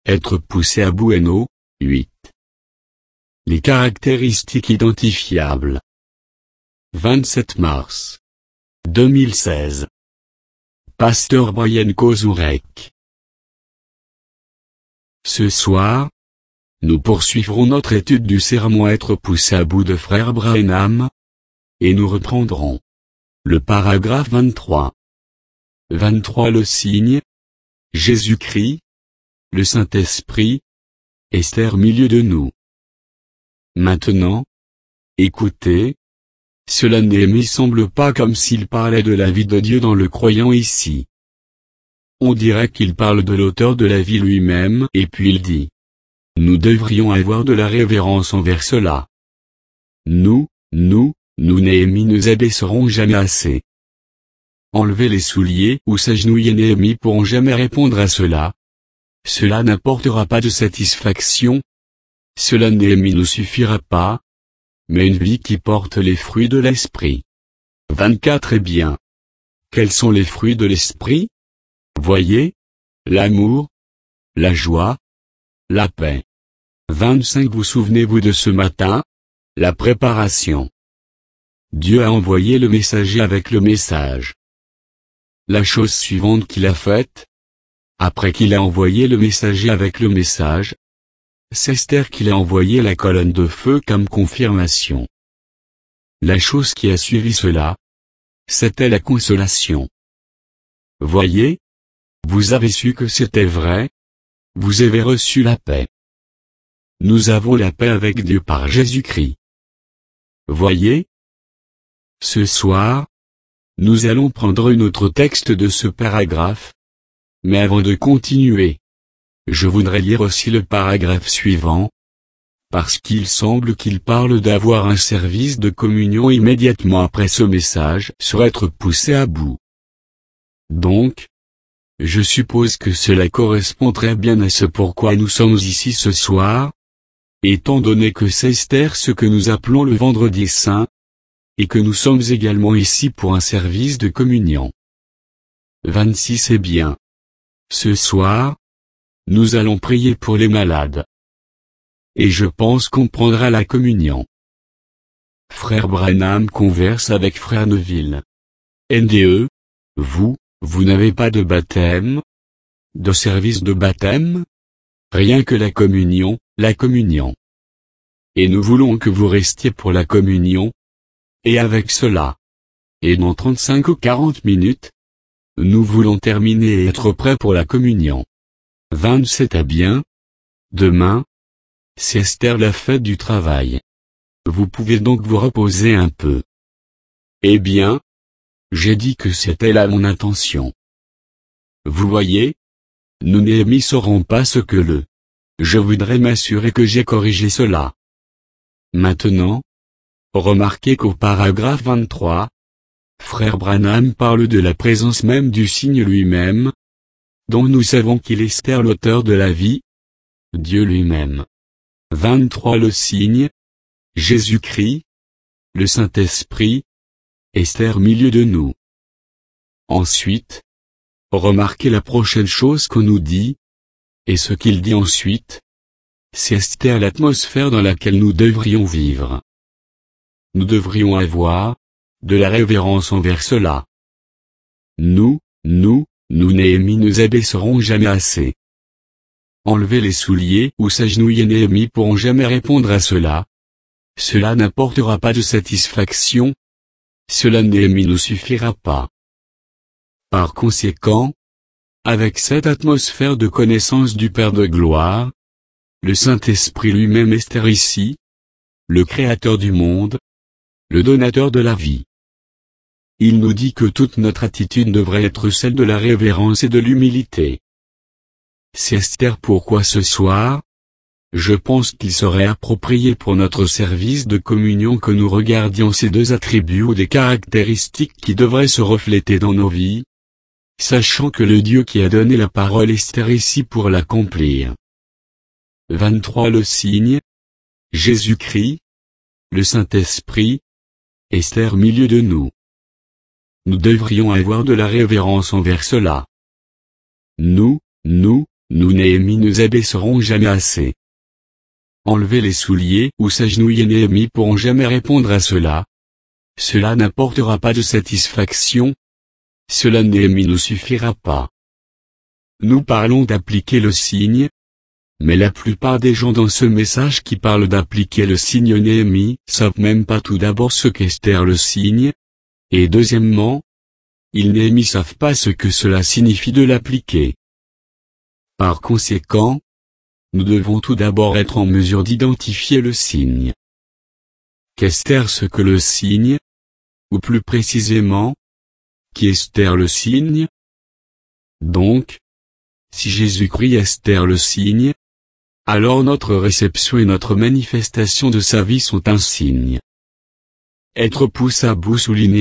Être poussé à bout. No. 8. Les caractéristiques identifiables. 27 mars 2016. Pasteur Brian Kozurek. Ce soir, nous poursuivrons notre étude du sermon Être poussé à bout de Frère Branham, et nous reprendrons le paragraphe 23. 23 Le signe, Jésus-Christ, le Saint-Esprit, Esther milieu de nous. Maintenant, écoutez, cela ne semble pas comme s'il parlait de la vie de Dieu dans le croyant ici. On dirait qu'il parle de l'auteur de la vie lui-même et puis il dit. Nous devrions avoir de la révérence envers cela. Nous, Néhémie nous abaisserons jamais assez. Enlever les souliers ou s'agenouiller Néhémie pourront jamais répondre à cela. Cela n'apportera pas de satisfaction. Cela Néhémie ne suffira pas. Mais une vie qui porte les fruits de l'esprit. 24 Eh bien. Quels sont les fruits de l'esprit? Voyez, l'amour, la joie, la paix. 25 Vous souvenez-vous de ce matin? La préparation. Dieu a envoyé le messager avec le message. La chose suivante qu'il a faite, après qu'il a envoyé le messager avec le message, c'est Esther qu'il a envoyé la colonne de feu comme confirmation. La chose qui a suivi cela, c'était la consolation. Voyez, vous avez su que c'était vrai, vous avez reçu la paix. Nous avons la paix avec Dieu par Jésus-Christ. Voyez, ce soir, nous allons prendre un autre texte de ce paragraphe. Mais avant de continuer, je voudrais lire aussi le paragraphe suivant, parce qu'il semble qu'il parle d'avoir un service de communion immédiatement après ce message sur être poussé à bout. Donc, je suppose que cela correspond très bien à ce pourquoi nous sommes ici ce soir, étant donné que c'est Esther ce que nous appelons le vendredi saint, et que nous sommes également ici pour un service de communion. 26 Eh bien. Ce soir, nous allons prier pour les malades. Et je pense qu'on prendra la communion. Frère Branham converse avec Frère Neville. NDE, vous n'avez pas de baptême? De service de baptême? Rien que la communion. Et nous voulons que vous restiez pour la communion. Et avec cela. Et dans 35 ou 40 minutes, nous voulons terminer et être prêts pour la communion. 27 Eh bien. Demain, c'est Esther la fête du travail. Vous pouvez donc vous reposer un peu. Eh bien, j'ai dit que c'était là mon intention. Vous voyez, nous Néhémie saurons pas ce que je voudrais m'assurer que j'ai corrigé cela. Maintenant, remarquez qu'au paragraphe 23, Frère Branham parle de la présence même du signe lui-même, dont nous savons qu'il est Esther l'auteur de la vie, Dieu lui-même. 23 Le signe, Jésus-Christ, le Saint-Esprit, Esther milieu de nous. Ensuite, remarquez la prochaine chose qu'on nous dit, et ce qu'il dit ensuite, c'est Esther l'atmosphère dans laquelle nous devrions vivre. Nous devrions avoir de la révérence envers cela. Nous Néhémie nous abaisserons jamais assez. Enlever les souliers ou s'agenouiller Néhémie pourront jamais répondre à cela. Cela n'apportera pas de satisfaction. Cela Néhémie ne suffira pas. Par conséquent, avec cette atmosphère de connaissance du Père de gloire, le Saint-Esprit lui-même Esther ici, le Créateur du monde, le donateur de la vie. Il nous dit que toute notre attitude devrait être celle de la révérence et de l'humilité. C'est Esther pourquoi ce soir, je pense qu'il serait approprié pour notre service de communion que nous regardions ces deux attributs ou des caractéristiques qui devraient se refléter dans nos vies, sachant que le Dieu qui a donné la parole est Esther ici pour l'accomplir. 23 Le signe, Jésus-Christ, le Saint-Esprit, Esther milieu de nous. Nous devrions avoir de la révérence envers cela. Nous nous Néhémie nous abaisserons jamais assez. Enlever les souliers ou s'agenouiller Néhémie pourront jamais répondre à cela. Cela n'apportera pas de satisfaction. Cela Néhémie ne suffira pas. Nous parlons d'appliquer le signe. Mais la plupart des gens dans ce message qui parlent d'appliquer le signe Néhémie savent même pas tout d'abord ce qu'est le signe. Et deuxièmement, ils Néhémie savent pas ce que cela signifie de l'appliquer. Par conséquent, nous devons tout d'abord être en mesure d'identifier le signe. Qu'est ce que le signe? Ou plus précisément, qui est le signe? Donc, si Jésus-Christ est le signe, alors notre réception et notre manifestation de sa vie sont un signe. Être pouce à bout souligné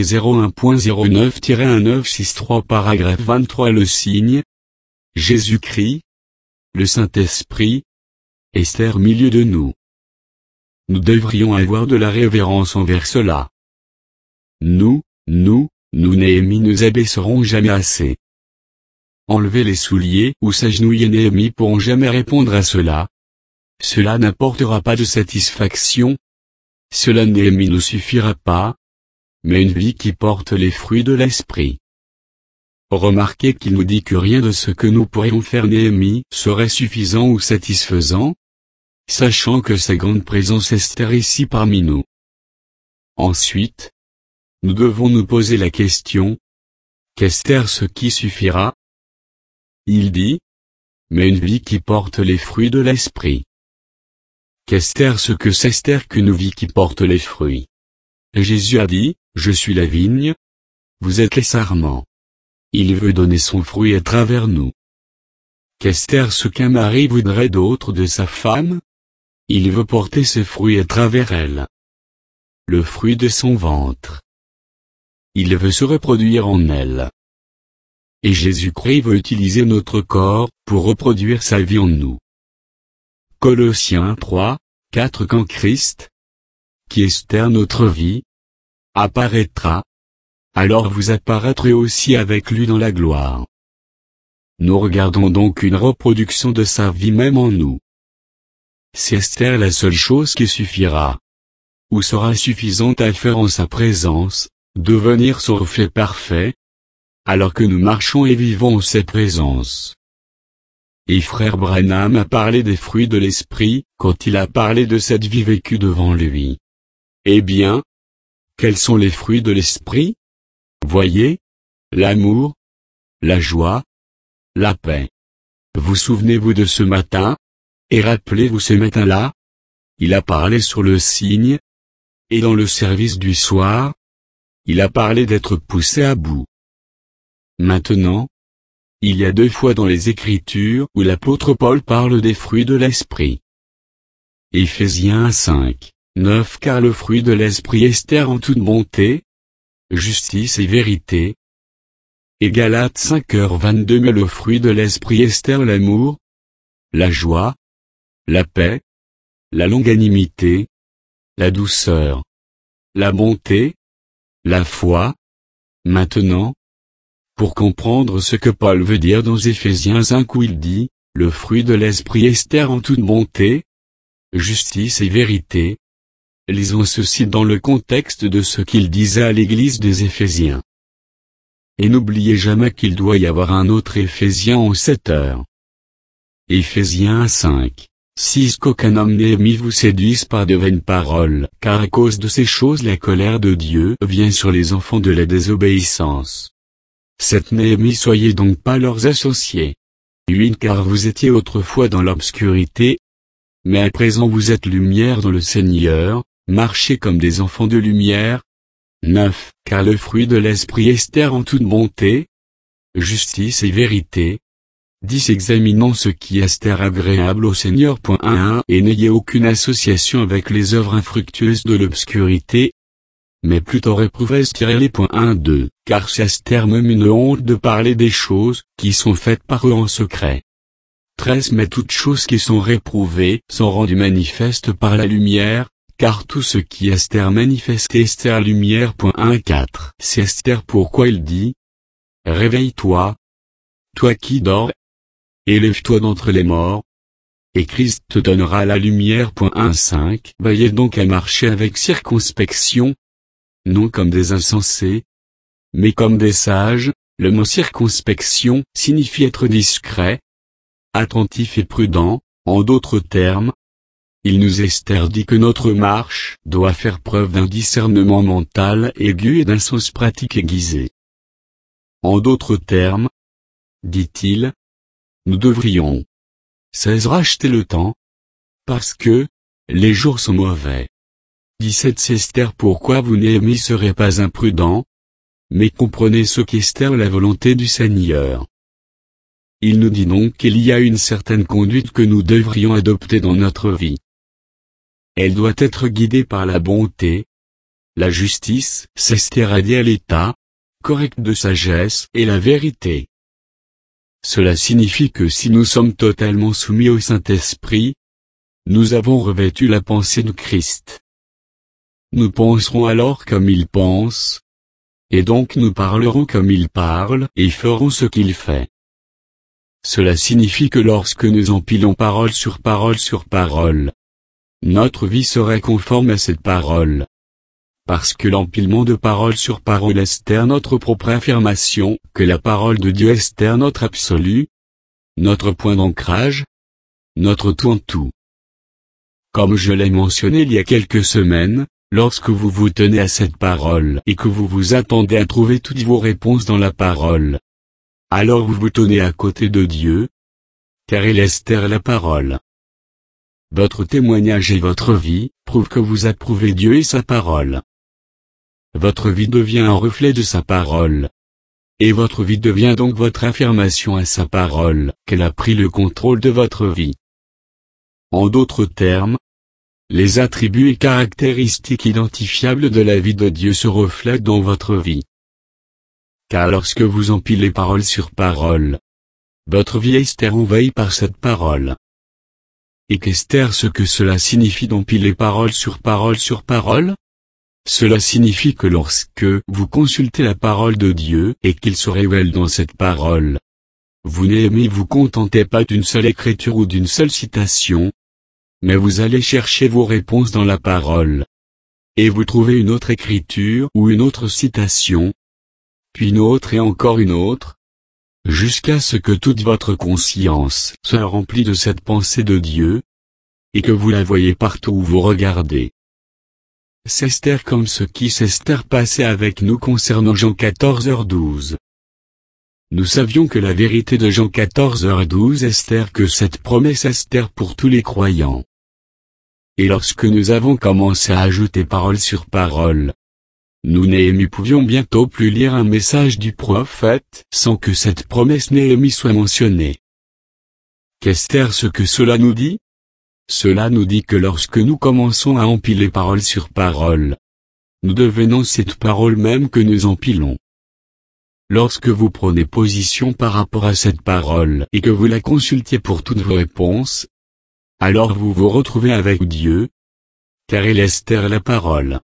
01.09-1963 paragraphe 23 le signe. Jésus-Christ, le Saint-Esprit, est milieu de nous. Nous devrions avoir de la révérence envers cela. Nous Néhémie nous abaisserons jamais assez. Enlever les souliers ou s'agenouiller Néhémie pourront jamais répondre à cela. Cela n'apportera pas de satisfaction. Cela Néhémie ne suffira pas. Mais une vie qui porte les fruits de l'esprit. Remarquez qu'il nous dit que rien de ce que nous pourrions faire Néhémie serait suffisant ou satisfaisant, sachant que sa grande présence est ici parmi nous. Ensuite, nous devons nous poser la question, qu'est ce qui suffira? Il dit, mais une vie qui porte les fruits de l'esprit. Qu'est ce que c'est qu'une vie qui porte les fruits? Jésus a dit, je suis la vigne, vous êtes les sarments. Il veut donner son fruit à travers nous. Qu'est ce qu'un mari voudrait d'autre de sa femme? Il veut porter ses fruits à travers elle. Le fruit de son ventre. Il veut se reproduire en elle. Et Jésus-Christ veut utiliser notre corps pour reproduire sa vie en nous. Colossiens 3, 4 Quand Christ, qui est notre vie, apparaîtra, alors vous apparaîtrez aussi avec lui dans la gloire. Nous regardons donc une reproduction de sa vie même en nous. C'est la seule chose qui suffira, ou sera suffisante à faire en sa présence, devenir son reflet parfait, alors que nous marchons et vivons en sa présence. Et frère Branham a parlé des fruits de l'esprit, quand il a parlé de cette vie vécue devant lui. Eh bien, quels sont les fruits de l'esprit? Voyez, l'amour, la joie, la paix. Vous souvenez-vous de ce matin? Et rappelez-vous ce matin-là? Il a parlé sur le signe. Et dans le service du soir, il a parlé d'être poussé à bout. Maintenant, il y a 2 fois dans les Écritures où l'apôtre Paul parle des fruits de l'esprit. Éphésiens 5, 9 Car le fruit de l'esprit est en toute bonté, justice et vérité. Et Galates 5h22 Mais le fruit de l'esprit est l'amour, la joie, la paix, la longanimité, la douceur, la bonté, la foi. Maintenant, pour comprendre ce que Paul veut dire dans Éphésiens 5 où il dit, le fruit de l'esprit est en toute bonté, justice et vérité. Lisons ceci dans le contexte de ce qu'il disait à l'église des Éphésiens. Et n'oubliez jamais qu'il doit y avoir un autre Éphésiens en 7 heures. Éphésiens 5, 6 Qu'aucun homme Néhémie vous séduise par de vaines paroles, car à cause de ces choses la colère de Dieu vient sur les enfants de la désobéissance. Cette Néhémie soyez donc pas leurs associés. 8 Car vous étiez autrefois dans l'obscurité, mais à présent vous êtes lumière dans le Seigneur, marchez comme des enfants de lumière. 9 Car le fruit de l'esprit est en toute bonté, justice et vérité. 10 Examinons ce qui est agréable au Seigneur. 1 Et n'ayez aucune association avec les œuvres infructueuses de l'obscurité, mais plutôt réprouvez-les. 1-2 Car c'est même une honte de parler des choses qui sont faites par eux en secret. 13 Mais toutes choses qui sont réprouvées sont rendues manifestes par la lumière, car tout ce qui est manifesté est lumière. 1-4 C'est pourquoi il dit, réveille-toi, toi qui dors, et lève-toi d'entre les morts, et Christ te donnera la lumière. 1.5 Veillez donc à marcher avec circonspection, non comme des insensés, mais comme des sages. Le mot circonspection signifie être discret, attentif et prudent. En d'autres termes, il nous est dit que notre marche doit faire preuve d'un discernement mental aigu et d'un sens pratique aiguisé. En d'autres termes, dit-il, nous devrions racheter le temps, parce que les jours sont mauvais. 17 Esther. Pourquoi vous Néhémie serez pas imprudent, mais comprenez ce qu'Esther la volonté du Seigneur. Il nous dit donc qu'il y a une certaine conduite que nous devrions adopter dans notre vie. Elle doit être guidée par la bonté, la justice, Esther a dit à l'état correct de sagesse et la vérité. Cela signifie que si nous sommes totalement soumis au Saint-Esprit, nous avons revêtu la pensée de Christ. Nous penserons alors comme il pense, et donc nous parlerons comme il parle et ferons ce qu'il fait. Cela signifie que lorsque nous empilons parole sur parole, notre vie serait conforme à cette parole. Parce que l'empilement de parole sur parole est notre propre affirmation, que la parole de Dieu est notre absolu, notre point d'ancrage, notre tout en tout. Comme je l'ai mentionné il y a quelques semaines, lorsque vous vous tenez à cette parole et que vous vous attendez à trouver toutes vos réponses dans la parole, alors vous vous tenez à côté de Dieu, car il est la parole. Votre témoignage et votre vie prouvent que vous approuvez Dieu et sa parole. Votre vie devient un reflet de sa parole. Et votre vie devient donc votre affirmation à sa parole, qu'elle a pris le contrôle de votre vie. En d'autres termes, les attributs et caractéristiques identifiables de la vie de Dieu se reflètent dans votre vie. Car lorsque vous empilez parole sur parole, votre vie est envahie par cette parole. Et qu'est ce que cela signifie d'empiler parole sur parole? Cela signifie que lorsque vous consultez la parole de Dieu et qu'il se révèle dans cette parole, vous Néhémie vous contentez pas d'une seule écriture ou d'une seule citation, mais vous allez chercher vos réponses dans la parole. Et vous trouvez une autre écriture ou une autre citation, puis une autre et encore une autre, jusqu'à ce que toute votre conscience soit remplie de cette pensée de Dieu, et que vous la voyez partout où vous regardez. C'est Esther comme ce qui s'est passé avec nous concernant Jean 14h12. Nous savions que la vérité de Jean 14h12 est que cette promesse est pour tous les croyants. Et lorsque nous avons commencé à ajouter parole sur parole, nous Néhémie pouvions bientôt plus lire un message du prophète sans que cette promesse Néhémie soit mentionnée. Qu'est ce que cela nous dit? Cela nous dit que lorsque nous commençons à empiler parole sur parole, nous devenons cette parole même que nous empilons. Lorsque vous prenez position par rapport à cette parole et que vous la consultiez pour toutes vos réponses, alors vous vous retrouvez avec Dieu, car il est la parole.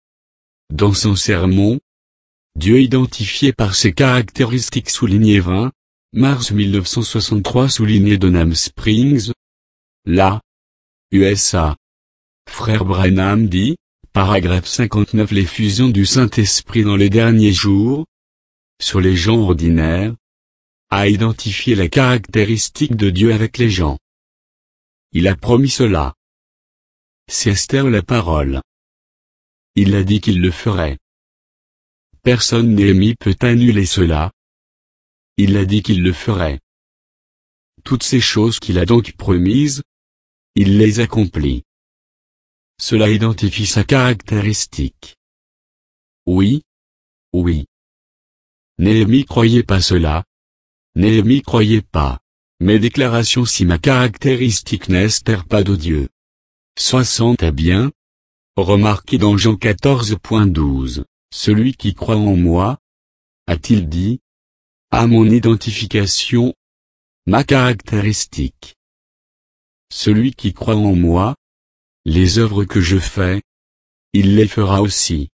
Dans son sermon, Dieu identifié par ses caractéristiques soulignées 20, mars 1963 souligné Donham Springs, là, USA. Frère Branham dit, paragraphe 59 l'effusion du Saint-Esprit dans les derniers jours, sur les gens ordinaires, a identifié la caractéristique de Dieu avec les gens. Il a promis cela. C'est Esther la parole. Il a dit qu'il le ferait. Personne Néhémie peut annuler cela. Il a dit qu'il le ferait. Toutes ces choses qu'il a donc promises, il les accomplit. Cela identifie sa caractéristique. Oui. Oui. Néhémie croyait pas cela. Néhémie croyait pas. Mes déclarations si ma caractéristique n'est pas de Dieu. 60 est bien. Remarquez dans Jean 14.12, celui qui croit en moi, a-t-il dit, a mon identification, ma caractéristique. Celui qui croit en moi, les œuvres que je fais, il les fera aussi.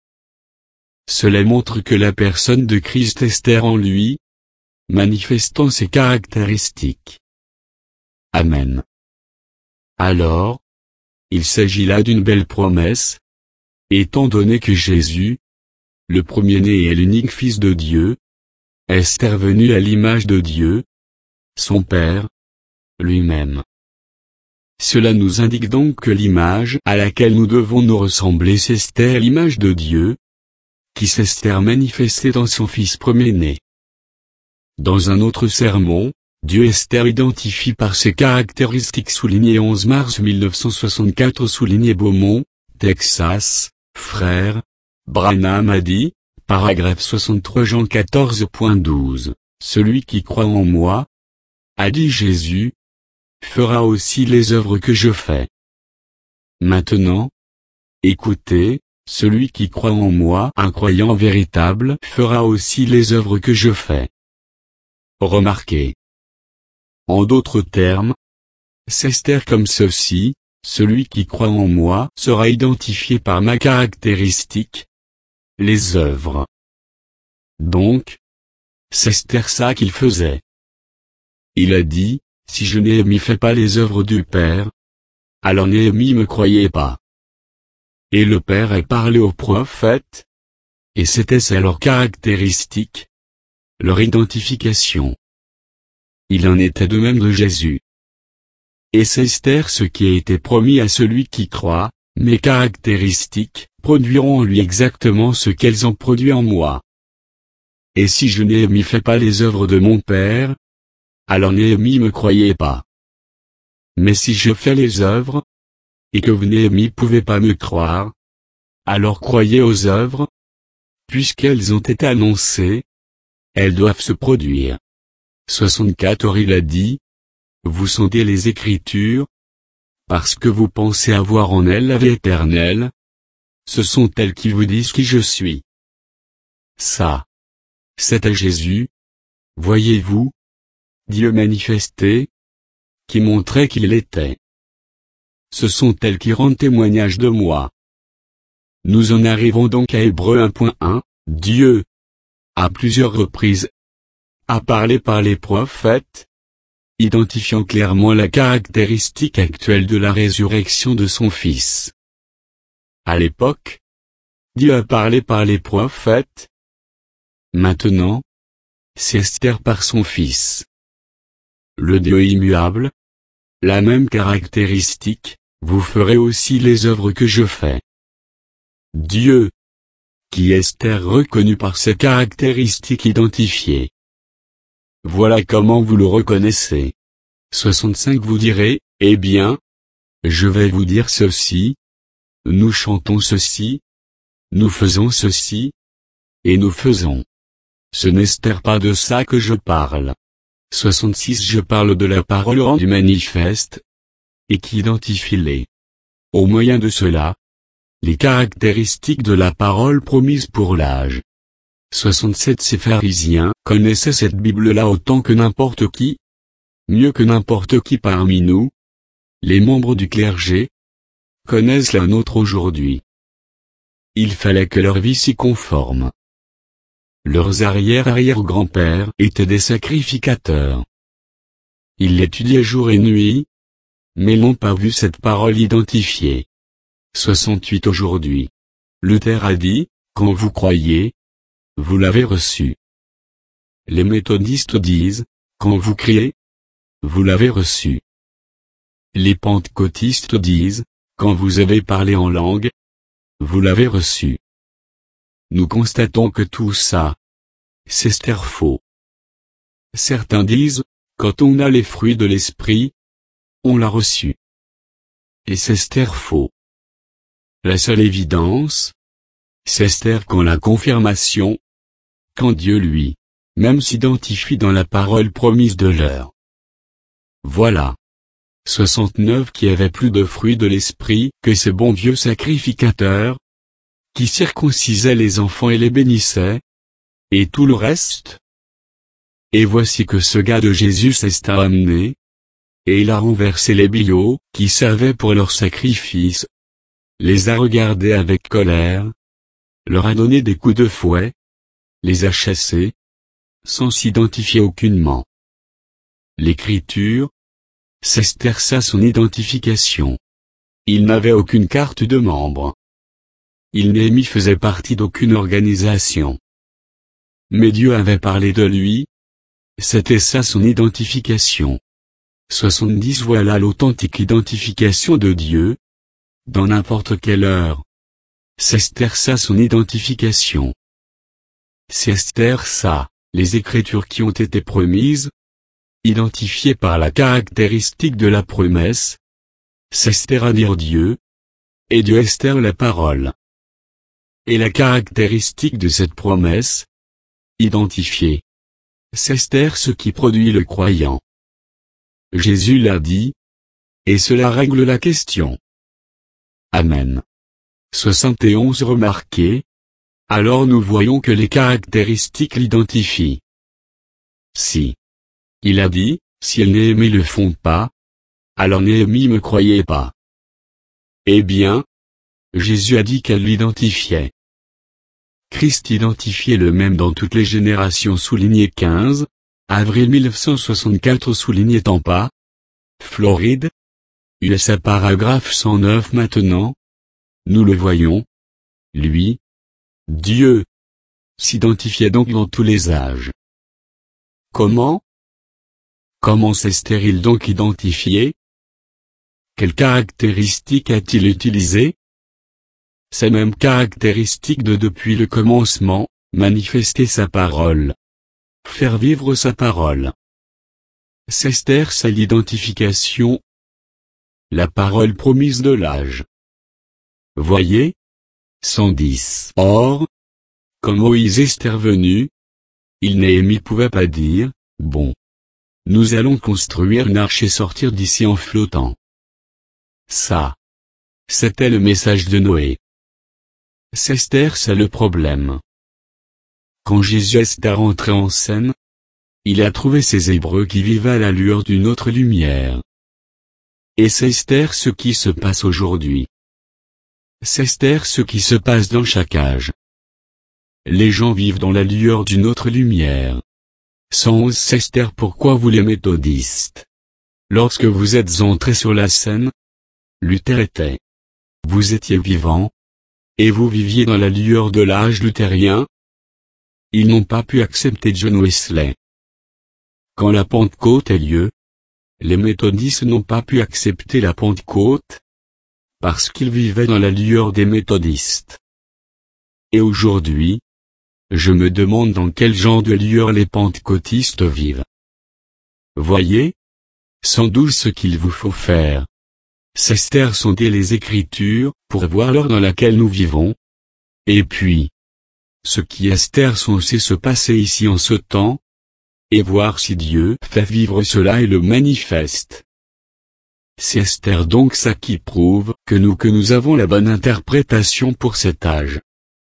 Cela montre que la personne de Christ est en lui, manifestant ses caractéristiques. Amen. Alors, il s'agit là d'une belle promesse, étant donné que Jésus, le premier-né et l'unique Fils de Dieu, est venu à l'image de Dieu, son Père, lui-même. Cela nous indique donc que l'image à laquelle nous devons nous ressembler c'est l'image de Dieu, qui s'est manifestée dans son Fils premier-né. Dans un autre sermon, Dieu Esther identifie par ses caractéristiques soulignées 11 mars 1964 souligné Beaumont, Texas, frère. Branham a dit, paragraphe 63 Jean 14.12, celui qui croit en moi, a dit Jésus, fera aussi les œuvres que je fais. Maintenant, écoutez, celui qui croit en moi, un croyant véritable, fera aussi les œuvres que je fais. Remarquez. En d'autres termes, c'est comme ceci, celui qui croit en moi sera identifié par ma caractéristique, les œuvres. Donc, c'est ça qu'il faisait. Il a dit, si je Néhémie fais pas les œuvres du Père, alors Néhémie me croyait pas. Et le Père a parlé aux prophètes, et c'était ça leur caractéristique, leur identification. Il en était de même de Jésus. Et c'est ce qui a été promis à celui qui croit, mes caractéristiques produiront en lui exactement ce qu'elles ont produit en moi. Et si je Néhémie fais pas les œuvres de mon Père, alors Néhémie me croyait pas. Mais si je fais les œuvres, et que vous Néhémie pouvez pas me croire, alors croyez aux œuvres, puisqu'elles ont été annoncées, elles doivent se produire. 64 Il a dit, vous sondez les Écritures, parce que vous pensez avoir en elles la vie éternelle, ce sont elles qui vous disent qui je suis. Ça, c'est à Jésus, voyez-vous, Dieu manifesté, qui montrait qui il était. Ce sont elles qui rendent témoignage de moi. Nous en arrivons donc à Hébreux 1.1, Dieu, à plusieurs reprises, a parlé par les prophètes, identifiant clairement la caractéristique actuelle de la résurrection de son Fils. À l'époque, Dieu a parlé par les prophètes. Maintenant, c'est Esther par son Fils. Le Dieu immuable, la même caractéristique, vous ferez aussi les œuvres que je fais. Dieu, qui est Esther reconnu par ses caractéristiques identifiées. Voilà comment vous le reconnaissez. 65 Vous direz, eh bien, je vais vous dire ceci, nous chantons ceci, nous faisons ceci, et nous faisons. Ce n'est pas de ça que je parle. 66 Je parle de la parole rendue manifeste, et qui identifie au moyen de cela, les caractéristiques de la parole promise pour l'âge. 67 Ces pharisiens connaissaient cette Bible-là autant que n'importe qui, mieux que n'importe qui parmi nous. Les membres du clergé connaissent la nôtre aujourd'hui. Il fallait que leur vie s'y conforme. Leurs arrière-arrière-grands-pères étaient des sacrificateurs. Ils l'étudiaient jour et nuit, mais n'ont pas vu cette parole identifiée. 68 Aujourd'hui, Luther a dit, quand vous croyez, vous l'avez reçu. Les méthodistes disent, quand vous criez, vous l'avez reçu. Les pentecôtistes disent, quand vous avez parlé en langue, vous l'avez reçu. Nous constatons que tout ça, c'est faux. Certains disent, quand on a les fruits de l'esprit, on l'a reçu. Et c'est faux. La seule évidence, c'est quand la confirmation, quand Dieu lui, même s'identifie dans la parole promise de l'heure. Voilà. 69 Qui avait plus de fruits de l'esprit que ces bons vieux sacrificateurs, qui circoncisaient les enfants et les bénissaient, et tout le reste. Et voici que ce gars de Jésus s'est amené, et il a renversé les billots, qui servaient pour leur sacrifice, les a regardés avec colère, leur a donné des coups de fouet, les a chassés, sans s'identifier aucunement. L'Écriture, S'Esther son identification. Il n'avait aucune carte de membre. Néhémie faisait partie d'aucune organisation. Mais Dieu avait parlé de lui. C'était ça son identification. 70 Voilà l'authentique identification de Dieu. Dans n'importe quelle heure. S'Esther son identification. C'est Esther les Écritures qui ont été promises, identifiées par la caractéristique de la promesse. S'Esther à dire Dieu, et Dieu Esther la parole. Et la caractéristique de cette promesse, identifiée. C'est Esther ce qui produit le croyant. Jésus l'a dit, et cela règle la question. Amen. 71 Remarquez. Alors nous voyons que les caractéristiques l'identifient. Si. Il a dit, si Néhémie le font pas, alors Néhémie me croyait pas. Eh bien, Jésus a dit qu'elle l'identifiait. Christ identifiait le même dans toutes les générations. Souligné 15, avril 1964 souligné Tampa, Floride, USA paragraphe 109 Maintenant, nous le voyons, lui, Dieu, s'identifiait donc dans tous les âges. Comment s'est-il donc identifié? Quelles caractéristiques a-t-il utilisées? Ces mêmes caractéristiques depuis le commencement, manifester sa parole. Faire vivre sa parole. C'est l'identification. La parole promise de l'âge. Voyez 110 Or, quand Moïse est revenu, Néhémie pouvait pas dire, bon. Nous allons construire une arche et sortir d'ici en flottant. Ça. C'était le message de Noé. C'est le problème. Quand Jésus est rentré en scène, il a trouvé ces Hébreux qui vivaient à la lueur d'une autre lumière. Et c'est ce qui se passe aujourd'hui. C'est ce qui se passe dans chaque âge. Les gens vivent dans la lueur d'une autre lumière. 111 C'est pourquoi vous les méthodistes. Lorsque vous êtes entrés sur la scène, Luther était. Vous étiez vivant. Et vous viviez dans la lueur de l'âge luthérien. Ils n'ont pas pu accepter John Wesley. Quand la Pentecôte a lieu, les méthodistes n'ont pas pu accepter la Pentecôte, parce qu'ils vivaient dans la lueur des méthodistes. Et aujourd'hui, je me demande dans quel genre de lueur les pentecôtistes vivent. Voyez 112 Ce qu'il vous faut faire. C'est sonder les Écritures, pour voir l'heure dans laquelle nous vivons. Et puis, ce qui est censé se passer ici en ce temps, et voir si Dieu fait vivre cela et le manifeste. C'est donc ça qui prouve que nous avons la bonne interprétation pour cet âge.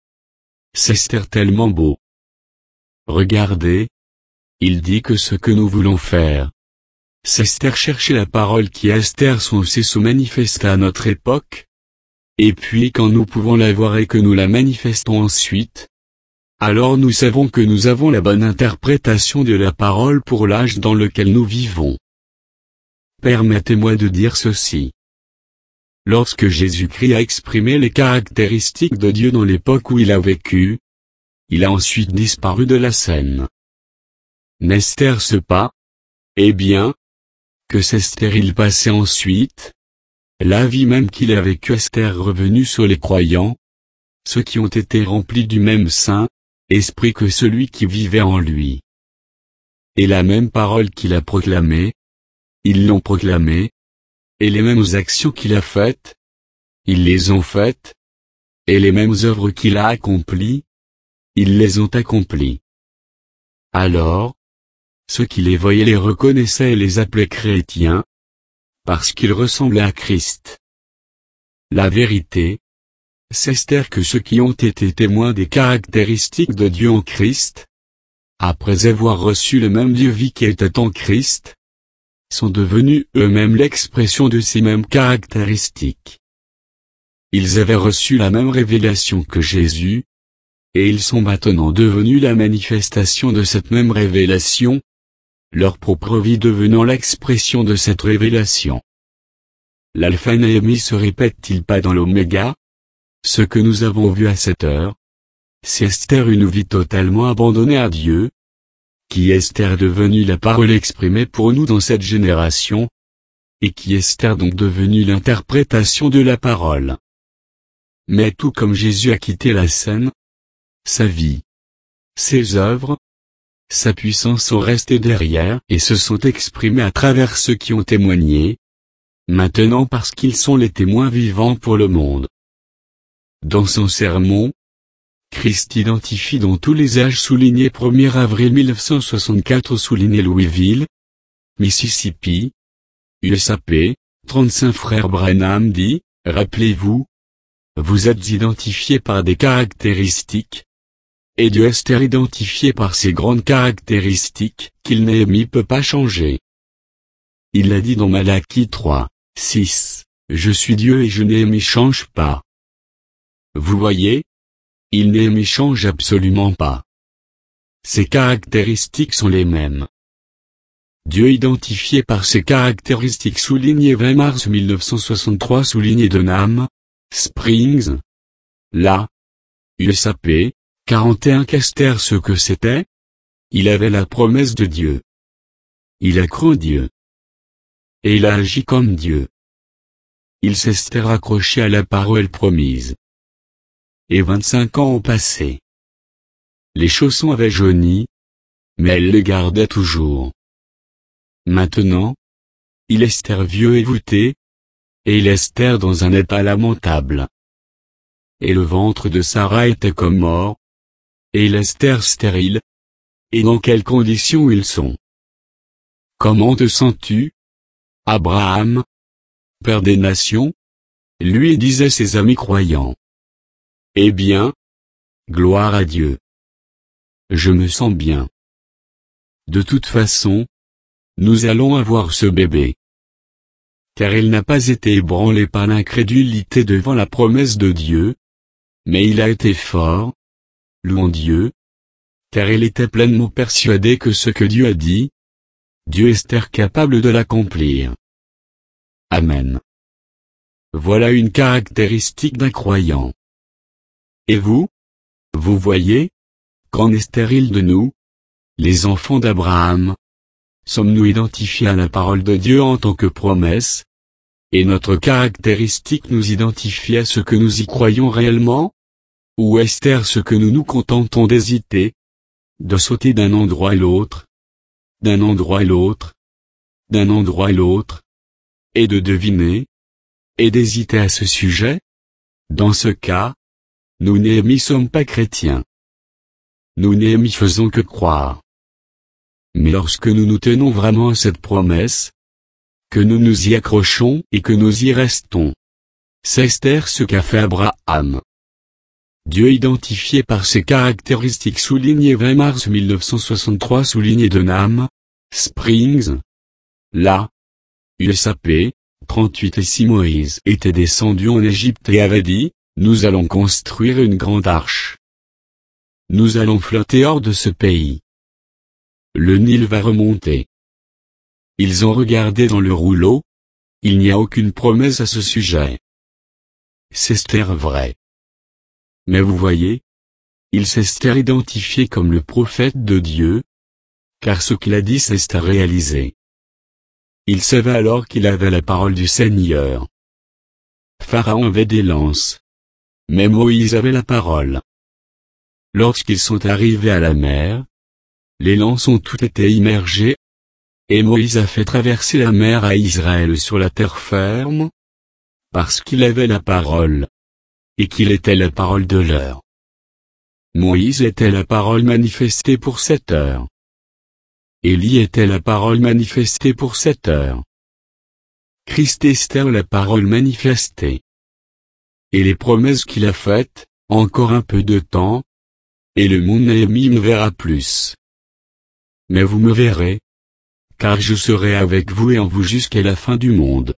C'est tellement beau. Regardez. Il dit que ce que nous voulons faire. C'est chercher la parole qui est censée se manifester à notre époque. Et puis quand nous pouvons la voir et que nous la manifestons ensuite, alors nous savons que nous avons la bonne interprétation de la parole pour l'âge dans lequel nous vivons. Permettez-moi de dire ceci. Lorsque Jésus-Christ a exprimé les caractéristiques de Dieu dans l'époque où il a vécu, il a ensuite disparu de la scène. N'est-ce pas? Eh bien, que s'est-il passé ensuite? La vie même qu'il a vécue est revenue sur les croyants, ceux qui ont été remplis du même Saint-Esprit que celui qui vivait en lui. Et la même parole qu'il a proclamée, ils l'ont proclamée, et les mêmes actions qu'il a faites, ils les ont faites, et les mêmes œuvres qu'il a accomplies, ils les ont accomplies. Alors, ceux qui les voyaient les reconnaissaient et les appelaient chrétiens, parce qu'ils ressemblaient à Christ. La vérité, c'est que ceux qui ont été témoins des caractéristiques de Dieu en Christ, après avoir reçu le même Dieu vie qui était en Christ, sont devenus eux-mêmes l'expression de ces mêmes caractéristiques. Ils avaient reçu la même révélation que Jésus, et ils sont maintenant devenus la manifestation de cette même révélation. leur propre vie devenant l'expression de cette révélation. L'alpha Néhémie se répète-t-il pas dans l'oméga? Ce que nous avons vu à cette heure, c'est Esther, une vie totalement abandonnée à Dieu, qui est Esther devenue la parole exprimée pour nous dans cette génération, et qui est Esther donc devenue l'interprétation de la parole. Mais tout comme Jésus a quitté la scène, sa vie, ses œuvres, sa puissance sont restés derrière et se sont exprimés à travers ceux qui ont témoigné, maintenant parce qu'ils sont les témoins vivants pour le monde. Dans son sermon, Christ identifie dans tous les âges souligné 1er avril 1964 souligné Louisville, Mississippi, USAP, 35 frères Branham dit, rappelez-vous, vous êtes identifiés par des caractéristiques, et Dieu Esther identifié par ces grandes caractéristiques qu'il Néhémie peut pas changer. Il l'a dit dans Malachie 3, 6, je suis Dieu et je Néhémie change pas. Vous voyez? Il Néhémie change absolument pas. Ses caractéristiques sont les mêmes. Dieu identifié par ses caractéristiques souligné 20 mars 1963 souligné Denham, Springs. Là. USAP, 41 qu'Esther ce que c'était? Il avait la promesse de Dieu. Il a cru en Dieu. Et il a agi comme Dieu. Il s'est raccroché à la parole promise. Et 25 ans ont passé. Les chaussons avaient jauni, mais elle les gardait toujours. Maintenant, il est vieux et voûté, et il est dans un état lamentable. Et le ventre de Sarah était comme mort, et il est stérile. Et dans quelles conditions ils sont? Comment te sens-tu, Abraham, père des nations? Lui disaient ses amis croyants. Eh bien, gloire à Dieu. Je me sens bien. De toute façon, nous allons avoir ce bébé. Car il n'a pas été ébranlé par l'incrédulité devant la promesse de Dieu, mais il a été fort, louant Dieu, car il était pleinement persuadé que ce que Dieu a dit, Dieu est capable de l'accomplir. Amen. Voilà une caractéristique d'un croyant. Et vous? Vous voyez? Qu'en est-il de nous, les enfants d'Abraham? Sommes-nous identifiés à la parole de Dieu en tant que promesse? Et notre caractéristique nous identifie à ce que nous y croyons réellement? Ou est-ce ce que nous nous contentons d'hésiter? De sauter d'un endroit à l'autre? D'un endroit à l'autre? D'un endroit à l'autre? Et de deviner? Et d'hésiter à ce sujet? Dans ce cas, nous Néhémie sommes pas chrétiens. Nous Néhémie faisons que croire. Mais lorsque nous nous tenons vraiment à cette promesse, que nous nous y accrochons et que nous y restons, c'est ce qu'a fait Abraham. Dieu identifié par ses caractéristiques souligné 20 mars 1963 souligné Denham, Springs. Là. USAP, 38 et si Moïse était descendu en Égypte et avait dit, nous allons construire une grande arche. Nous allons flotter hors de ce pays. Le Nil va remonter. Ils ont regardé dans le rouleau. Il n'y a aucune promesse à ce sujet. C'est vrai. Mais vous voyez, il s'est identifié comme le prophète de Dieu, car ce qu'il a dit s'est réalisé. Il savait alors qu'il avait la parole du Seigneur. Pharaon avait des lances. Mais Moïse avait la parole. Lorsqu'ils sont arrivés à la mer, les lances ont toutes été immergées, et Moïse a fait traverser la mer à Israël sur la terre ferme, parce qu'il avait la parole, et qu'il était la parole de l'heure. Moïse était la parole manifestée pour cette heure. Élie était la parole manifestée pour cette heure. Christ est la parole manifestée. Et les promesses qu'il a faites, encore un peu de temps, et le monde Néhémie me verra plus. Mais vous me verrez, car je serai avec vous et en vous jusqu'à la fin du monde.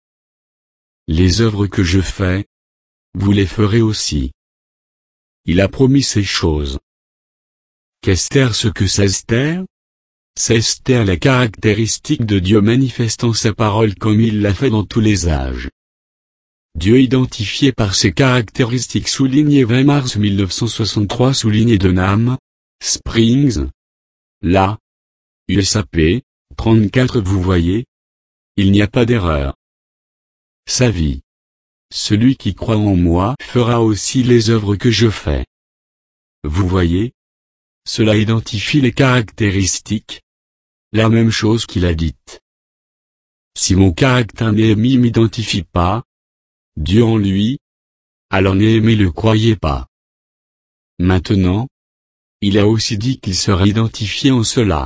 Les œuvres que je fais, vous les ferez aussi. Il a promis ces choses. Qu'est-ce que c'est Esther? C'est Esther la caractéristique de Dieu manifestant sa parole comme il l'a fait dans tous les âges. Dieu identifié par ses caractéristiques souligné 20 mars 1963 souligné Denham, Springs. La USAP, 34 Vous voyez, il n'y a pas d'erreur. Sa vie. Celui qui croit en moi fera aussi les œuvres que je fais. Vous voyez, cela identifie les caractéristiques. La même chose qu'il a dite. Si mon caractère Néhémie m'identifie pas, Dieu en lui, alors Néhémie le croyait pas. Maintenant, il a aussi dit qu'il serait identifié en cela.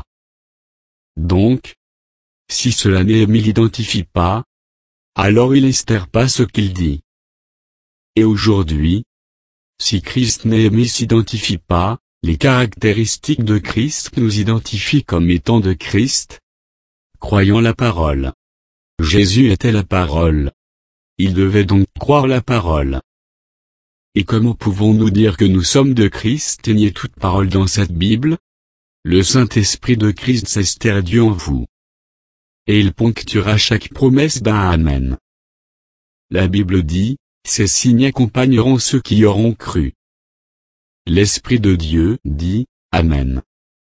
Donc, si cela Néhémie l'identifie pas, alors il Esther pas ce qu'il dit. Et aujourd'hui, si Christ Néhémie s'identifie pas, les caractéristiques de Christ nous identifient comme étant de Christ. Croyant la parole. Jésus était la parole. Il devait donc croire la parole. Et comment pouvons-nous dire que nous sommes de Christ et nier toute parole dans cette Bible? Le Saint-Esprit de Christ s'estère Dieu en vous. Et il ponctuera chaque promesse d'un Amen. La Bible dit, ces signes accompagneront ceux qui y auront cru. L'Esprit de Dieu dit, Amen.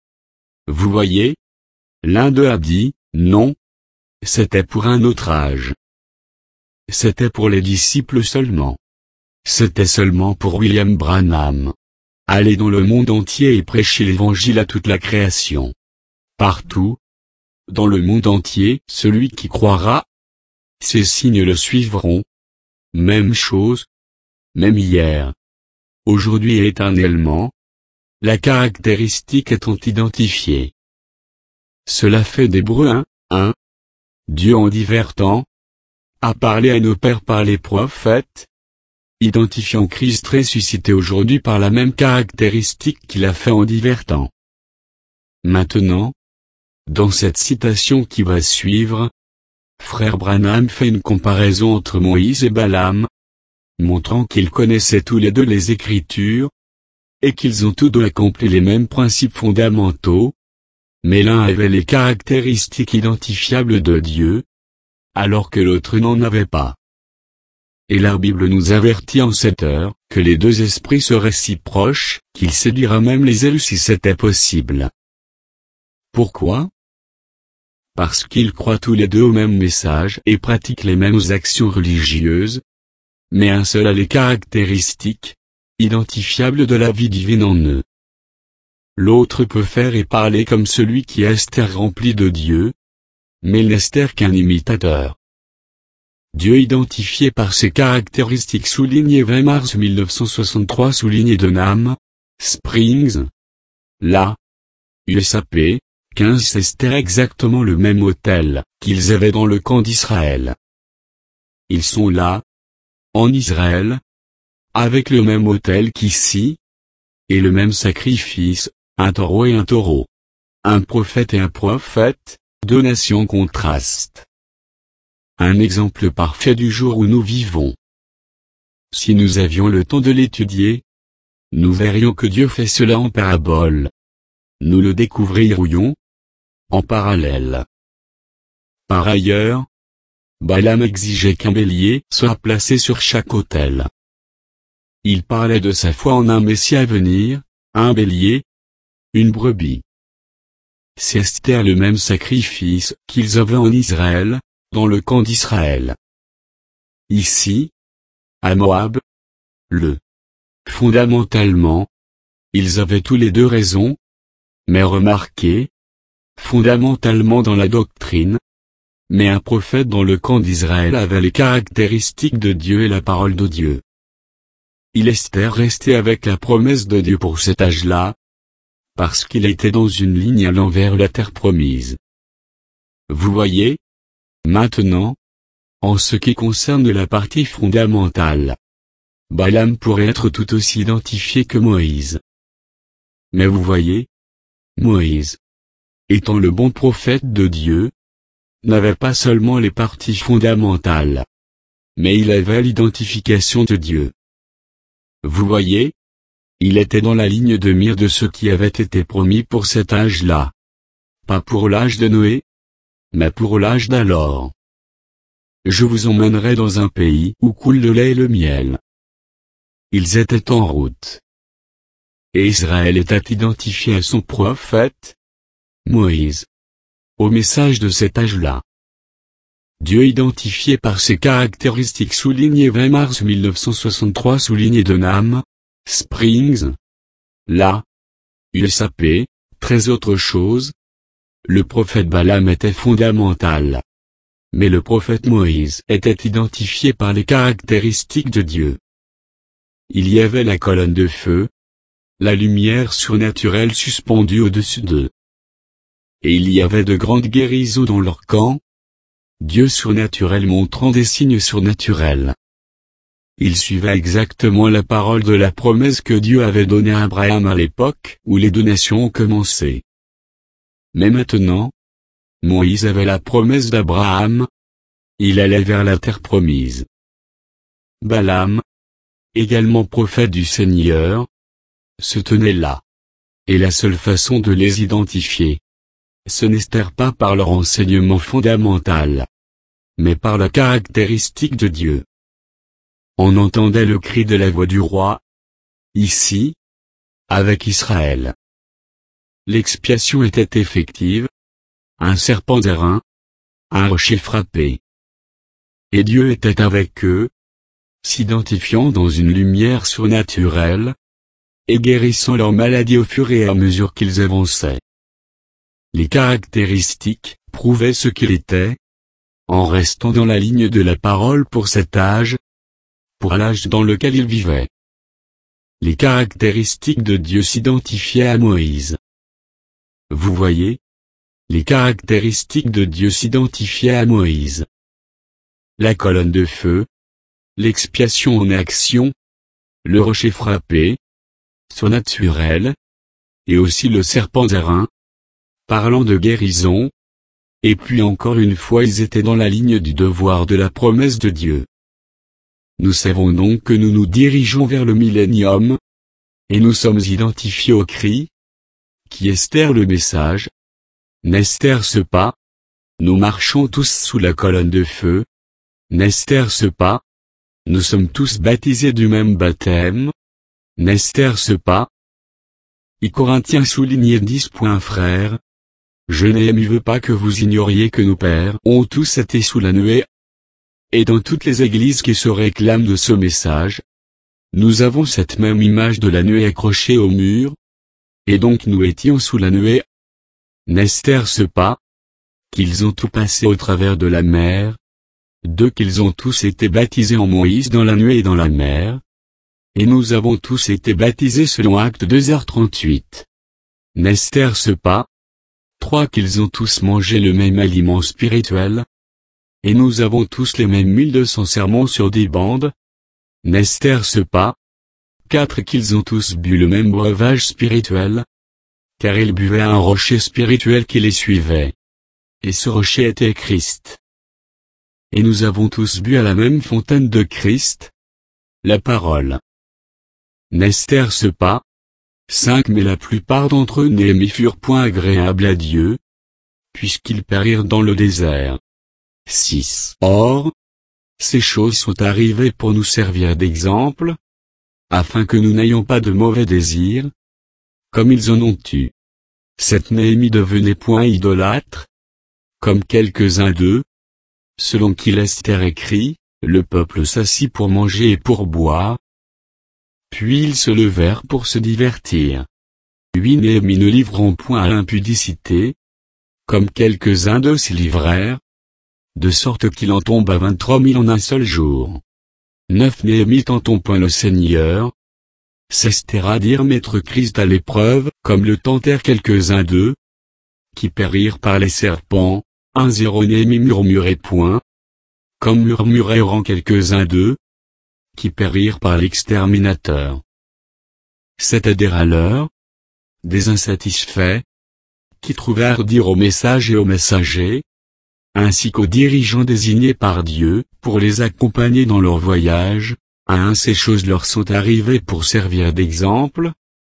Vous voyez? L'un d'eux a dit, non. C'était pour un autre âge. C'était pour les disciples seulement. C'était seulement pour William Branham. Allez dans le monde entier et prêchez l'évangile à toute la création. Partout. Dans le monde entier, celui qui croira, ces signes le suivront. Même chose. Même hier. Aujourd'hui et éternellement. La caractéristique étant identifiée. Cela fait d'Hébreux 1. Dieu en divers temps a parlé à nos pères par les prophètes, identifiant Christ ressuscité aujourd'hui par la même caractéristique qu'il a fait en divers temps. Maintenant, dans cette citation qui va suivre, Frère Branham fait une comparaison entre Moïse et Balaam, montrant qu'ils connaissaient tous les deux les Écritures, et qu'ils ont tous deux accompli les mêmes principes fondamentaux, mais l'un avait les caractéristiques identifiables de Dieu, alors que l'autre n'en avait pas. Et la Bible nous avertit en cette heure, que les deux esprits seraient si proches, qu'ils séduiraient même les élus si c'était possible. Pourquoi? Parce qu'ils croient tous les deux au même message et pratiquent les mêmes actions religieuses, mais un seul a les caractéristiques identifiables de la vie divine en eux. L'autre peut faire et parler comme celui qui est Esther rempli de Dieu, mais il n'est qu'un imitateur. Dieu identifié par ses caractéristiques souligné 20 mars 1963 souligné Denham, Springs. La USAP, 15 Esther exactement le même autel qu'ils avaient dans le camp d'Israël. Ils sont là, en Israël, avec le même autel qu'ici, et le même sacrifice, un taureau et un taureau. Un prophète et un prophète, deux nations contrastent. Un exemple parfait du jour où nous vivons. Si nous avions le temps de l'étudier, nous verrions que Dieu fait cela en parabole. Nous le découvririons en parallèle. Par ailleurs, Balaam exigeait qu'un bélier soit placé sur chaque autel. Il parlait de sa foi en un Messie à venir, un bélier, une brebis. C'est Esther le même sacrifice qu'ils avaient en Israël, dans le camp d'Israël. Ici, à Moab, fondamentalement, ils avaient tous les deux raison, mais remarquez, fondamentalement dans la doctrine, mais un prophète dans le camp d'Israël avait les caractéristiques de Dieu et la parole de Dieu. Il Esther restait avec la promesse de Dieu pour cet âge-là, parce qu'il était dans une ligne allant vers la terre promise. Vous voyez? Maintenant, en ce qui concerne la partie fondamentale, Balaam pourrait être tout aussi identifié que Moïse. Mais vous voyez? Moïse, étant le bon prophète de Dieu, n'avait pas seulement les parties fondamentales, mais il avait l'identification de Dieu. Vous voyez? Il était dans la ligne de mire de ce qui avait été promis pour cet âge-là. pas pour l'âge de Noé, mais pour l'âge d'alors. Je vous emmènerai dans un pays où coule le lait et le miel. Ils étaient en route. Et Israël était identifié à son prophète, Moïse, au message de cet âge-là. Dieu identifié par ses caractéristiques soulignées 20 mars 1963 souligné de Nam, Springs, là, USAP, très autre chose. Le prophète Balaam était fondamental. Mais le prophète Moïse était identifié par les caractéristiques de Dieu. Il y avait la colonne de feu, la lumière surnaturelle suspendue au-dessus d'eux. Et il y avait de grandes guérisons dans leur camp, Dieu surnaturel montrant des signes surnaturels. Il suivait exactement la parole de la promesse que Dieu avait donnée à Abraham à l'époque où les deux nations ont commencé. Mais maintenant, Moïse avait la promesse d'Abraham. Il allait vers la terre promise. Balaam, également prophète du Seigneur, se tenait là. Et la seule façon de les identifier, ce n'était pas par leur enseignement fondamental, mais par la caractéristique de Dieu. On entendait le cri de la voix du roi, ici, avec Israël. L'expiation était effective, un serpent d'airain, un rocher frappé. Et Dieu était avec eux, s'identifiant dans une lumière surnaturelle, et guérissant leurs maladies au fur et à mesure qu'ils avançaient. Les caractéristiques prouvaient ce qu'il était, en restant dans la ligne de la parole pour cet âge, pour l'âge dans lequel il vivait. Les caractéristiques de Dieu s'identifiaient à Moïse. Vous voyez? Les caractéristiques de Dieu s'identifiaient à Moïse. La colonne de feu, l'expiation en action, le rocher frappé, surnaturel, et aussi le serpent d'airain, parlant de guérison, et puis encore une fois ils étaient dans la ligne du devoir de la promesse de Dieu. Nous savons donc que nous nous dirigeons vers le millénium, et nous sommes identifiés au cri, qui Esther le message, n'Esther-ce pas, nous marchons tous sous la colonne de feu, n'Esther-ce pas, nous sommes tous baptisés du même baptême, n'Esther-ce pas. I Corinthiens souligné 10. Frères, je ne veux pas que vous ignoriez que nos pères ont tous été sous la nuée. Et dans toutes les églises qui se réclament de ce message, nous avons cette même image de la nuée accrochée au mur. Et donc nous étions sous la nuée. N'Esther-ce pas, qu'ils ont tout passé au travers de la mer, qu'ils ont tous été baptisés en Moïse dans la nuée et dans la mer, et nous avons tous été baptisés selon Actes 2h38. N'Esther-ce pas, 3 qu'ils ont tous mangé le même aliment spirituel, et nous avons tous les mêmes 1200 sermons sur des bandes. N'Esther-ce pas, 4 qu'ils ont tous bu le même breuvage spirituel, car ils buvaient un rocher spirituel qui les suivait. Et ce rocher était Christ. Et nous avons tous bu à la même fontaine de Christ, la parole. N'Esther-ce pas, 5 mais la plupart d'entre eux n'aimés furent point agréables à Dieu, puisqu'ils périrent dans le désert. 6. Or, ces choses sont arrivées pour nous servir d'exemple, afin que nous n'ayons pas de mauvais désirs, comme ils en ont eu. Cette Néhémie devenait point idolâtre, comme quelques-uns d'eux, selon qu'il Esther écrit, le peuple s'assit pour manger et pour boire. Puis ils se levèrent pour se divertir. 8 Néhémie ne livrant point à l'impudicité, comme quelques-uns d'eux s'y livrèrent, de sorte qu'il en tomba 23 000 en un seul jour. 9 Néhémie tentant point le Seigneur, s'Esther à dire mettre Christ à l'épreuve, comme le tentèrent quelques-uns d'eux, qui périrent par les serpents. 1-0 Néhémie murmurait point, comme murmurèrent quelques-uns d'eux, qui périrent par l'exterminateur. C'étaient des râleurs, des insatisfaits, qui trouvèrent dire au message et aux messagers, ainsi qu'aux dirigeants désignés par Dieu, pour les accompagner dans leur voyage, ces choses leur sont arrivées pour servir d'exemple,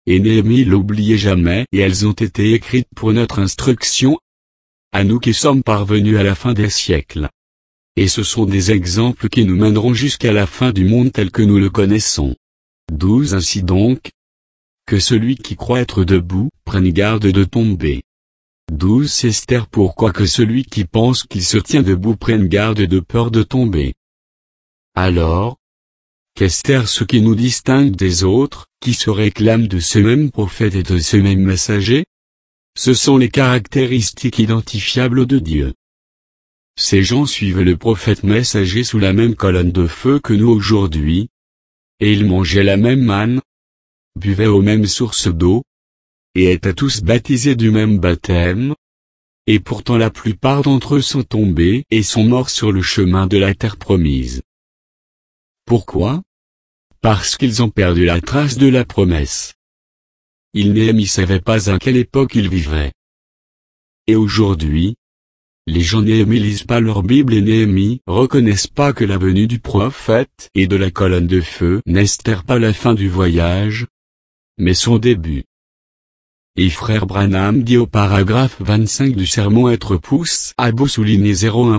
et Néhémie l'oubliait jamais et elles ont été écrites pour notre instruction, à nous qui sommes parvenus à la fin des siècles. Et ce sont des exemples qui nous mèneront jusqu'à la fin du monde tel que nous le connaissons. 12 Ainsi donc, que celui qui croit être debout prenne garde de tomber. 12 Esther Pourquoi que celui qui pense qu'il se tient debout prenne garde de peur de tomber. Alors, qu'Esther ce qui nous distingue des autres, qui se réclament de ce même prophète et de ce même messager? Ce sont les caractéristiques identifiables de Dieu. Ces gens suivent le prophète messager sous la même colonne de feu que nous aujourd'hui, et ils mangeaient la même manne, buvaient aux mêmes sources d'eau, et étaient tous baptisés du même baptême, et pourtant la plupart d'entre eux sont tombés et sont morts sur le chemin de la terre promise. Pourquoi? Parce qu'ils ont perdu la trace de la promesse. Néhémie savait pas à quelle époque il vivait. Et aujourd'hui, les gens Néhémie lisent pas leur Bible et Néhémie reconnaissent pas que la venue du prophète et de la colonne de feu n'espère pas la fin du voyage, mais son début. Et frère Branham dit au paragraphe 25 du sermon être pouce à bout souligné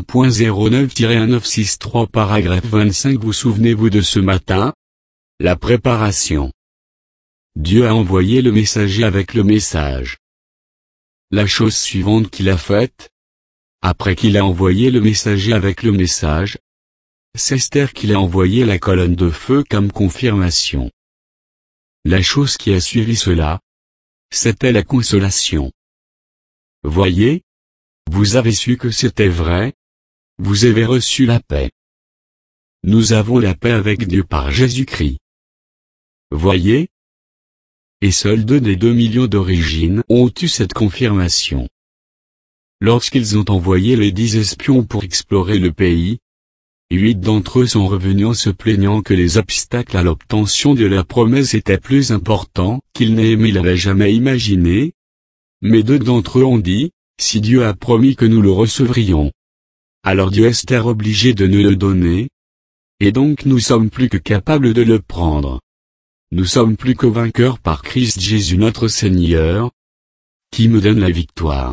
01.09-1963 paragraphe 25 Vous souvenez-vous de ce matin? La préparation. Dieu a envoyé le messager avec le message. La chose suivante qu'il a faite, après qu'il a envoyé le messager avec le message, c'est Esther qu'il a envoyé la colonne de feu comme confirmation. La chose qui a suivi cela, c'était la consolation. Voyez, vous avez su que c'était vrai, vous avez reçu la paix. Nous avons la paix avec Dieu par Jésus-Christ. Voyez, et seuls 2 des 2 millions d'origines ont eu cette confirmation. Lorsqu'ils ont envoyé les 10 espions pour explorer le pays, 8 d'entre eux sont revenus en se plaignant que les obstacles à l'obtention de la promesse étaient plus importants qu'ils Néhémie l'avait jamais imaginé, mais 2 d'entre eux ont dit, si Dieu a promis que nous le recevrions, alors Dieu est obligé de nous le donner, et donc nous sommes plus que capables de le prendre. Nous sommes plus que vainqueurs par Christ Jésus notre Seigneur, qui me donne la victoire.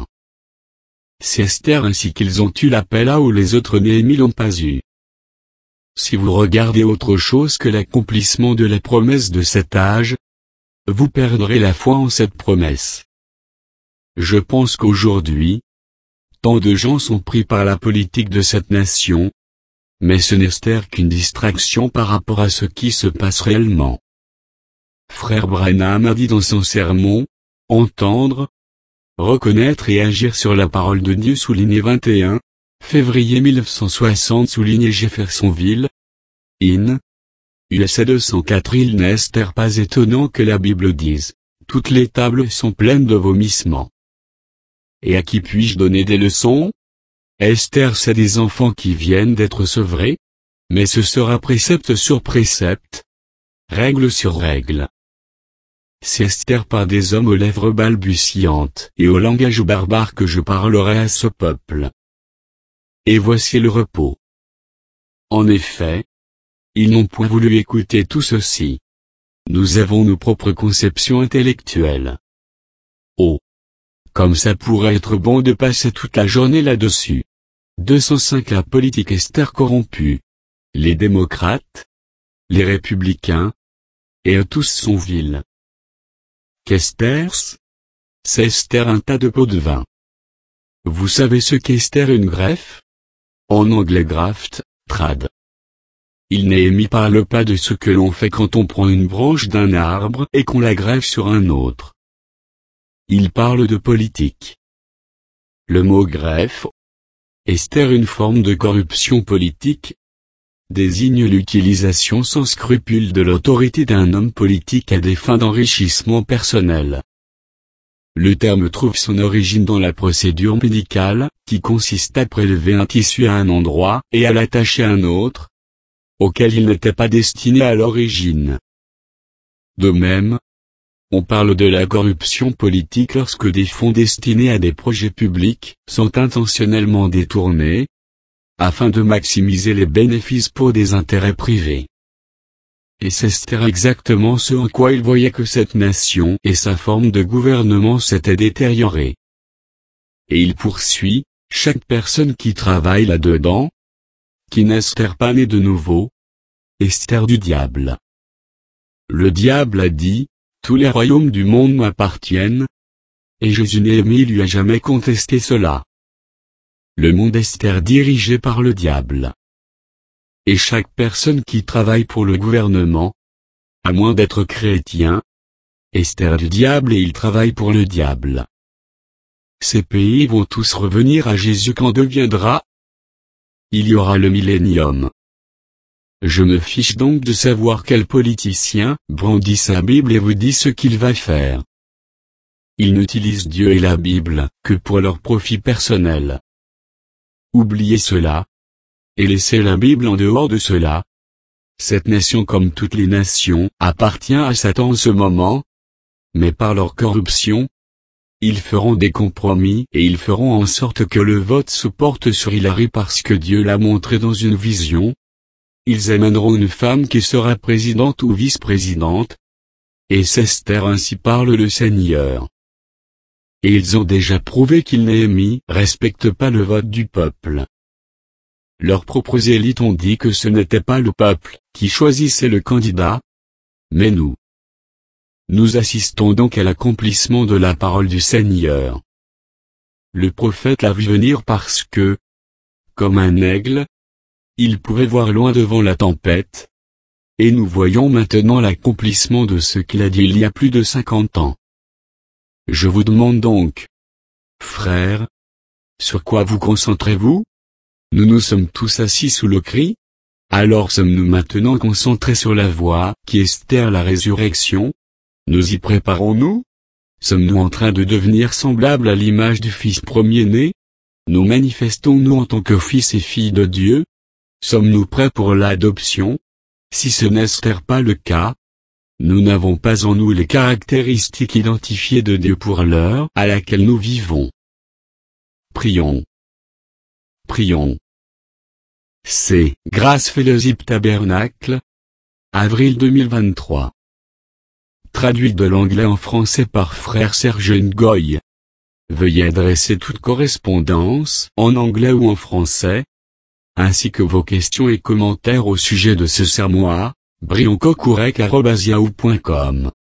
C'est Esther ainsi qu'ils ont eu la paix là où les autres Néhémie l'ont pas eu. Si vous regardez autre chose que l'accomplissement de la promesse de cet âge, vous perdrez la foi en cette promesse. Je pense qu'aujourd'hui, tant de gens sont pris par la politique de cette nation, mais ce n'est Esther qu'une distraction par rapport à ce qui se passe réellement. Frère Branham a dit dans son sermon, entendre, reconnaître et agir sur la parole de Dieu souligné 21, février 1960 souligné Jeffersonville, in. USA 204 Il n'est pas étonnant que la Bible dise, toutes les tables sont pleines de vomissements. Et à qui puis-je donner des leçons? Esther c'est des enfants qui viennent d'être sevrés, mais ce sera précepte sur précepte, règle sur règle. C'est Esther par des hommes aux lèvres balbutiantes et au langage barbare que je parlerai à ce peuple. Et voici le repos. En effet, ils n'ont point voulu écouter tout ceci. Nous avons nos propres conceptions intellectuelles. Oh! Comme ça pourrait être bon de passer toute la journée là-dessus. 205 La politique Esther corrompue. Les démocrates, les républicains, et eux tous sont vils. Qu'Esther? C'est Esther un tas de pots de vin. Vous savez ce qu'Esther une greffe? En anglais graft, trad. Néhémie parle pas de ce que l'on fait quand on prend une branche d'un arbre et qu'on la greffe sur un autre. Il parle de politique. Le mot greffe, Esther une forme de corruption politique, désigne l'utilisation sans scrupule de l'autorité d'un homme politique à des fins d'enrichissement personnel. Le terme trouve son origine dans la procédure médicale, qui consiste à prélever un tissu à un endroit et à l'attacher à un autre, auquel il n'était pas destiné à l'origine. De même, on parle de la corruption politique lorsque des fonds destinés à des projets publics sont intentionnellement détournés, afin de maximiser les bénéfices pour des intérêts privés. et Esther exactement ce en quoi il voyait que cette nation et sa forme de gouvernement s'étaient détériorées. Et il poursuit, chaque personne qui travaille là-dedans, qui n'est Esther pas née de nouveau, Esther du diable. Le diable a dit, tous les royaumes du monde m'appartiennent, et Jésus Néhémie lui a jamais contesté cela. Le monde Esther dirigé par le diable. Et chaque personne qui travaille pour le gouvernement, à moins d'être chrétien, Esther du diable et il travaille pour le diable. Ces pays vont tous revenir à Jésus quand deviendra. Il y aura le millénium. Je me fiche donc de savoir quel politicien brandit sa Bible et vous dit ce qu'il va faire. Ils n'utilisent Dieu et la Bible que pour leur profit personnel. Oubliez cela. Et laissez la Bible en dehors de cela. Cette nation comme toutes les nations appartient à Satan en ce moment. Mais par leur corruption, ils feront des compromis et ils feront en sorte que le vote se porte sur Hillary parce que Dieu l'a montré dans une vision. Ils amèneront une femme qui sera présidente ou vice-présidente. Et c'est Esther, ainsi parle le Seigneur. Et ils ont déjà prouvé qu'ils Néhémie respectent pas le vote du peuple. Leurs propres élites ont dit que ce n'était pas le peuple qui choisissait le candidat, mais nous. Nous assistons donc à l'accomplissement de la parole du Seigneur. Le prophète l'a vu venir parce que, comme un aigle, il pouvait voir loin devant la tempête, et nous voyons maintenant l'accomplissement de ce qu'il a dit il y a plus de 50 ans. Je vous demande donc, frères, sur quoi vous concentrez-vous? Nous nous sommes tous assis sous le cri? Alors sommes-nous maintenant concentrés sur la voie qui est Esther la résurrection? Nous y préparons-nous? Sommes-nous en train de devenir semblables à l'image du Fils premier-né? Nous manifestons-nous en tant que fils et filles de Dieu? Sommes-nous prêts pour l'adoption? Si ce n'est pas le cas, nous n'avons pas en nous les caractéristiques identifiées de Dieu pour l'heure à laquelle nous vivons. Prions. Prions. C'est Grâce Fellowship Tabernacle. Avril 2023. Traduit de l'anglais en français par Frère Serge Ngoy. Veuillez adresser toute correspondance en anglais ou en français, ainsi que vos questions et commentaires au sujet de ce sermon à brioncocourec@yahoo.com.